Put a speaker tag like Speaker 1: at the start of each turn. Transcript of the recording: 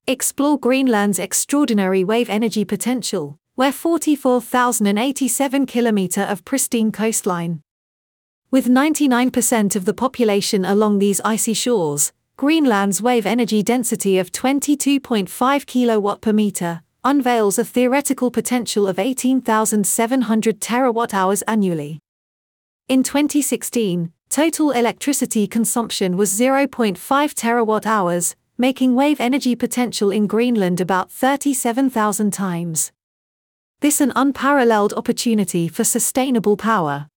Speaker 1: Explore Greenland's extraordinary wave energy potential, where 44,087 km of pristine coastline. With 99% of the population along these icy shores, Greenland's wave energy density of 22.5 kW per meter unveils a theoretical potential of 18,700 terawatt-hours annually. In 2016, total electricity consumption was 0.5 terawatt-hours, making wave energy potential in Greenland about 37,000 times. This is an unparalleled opportunity for sustainable power.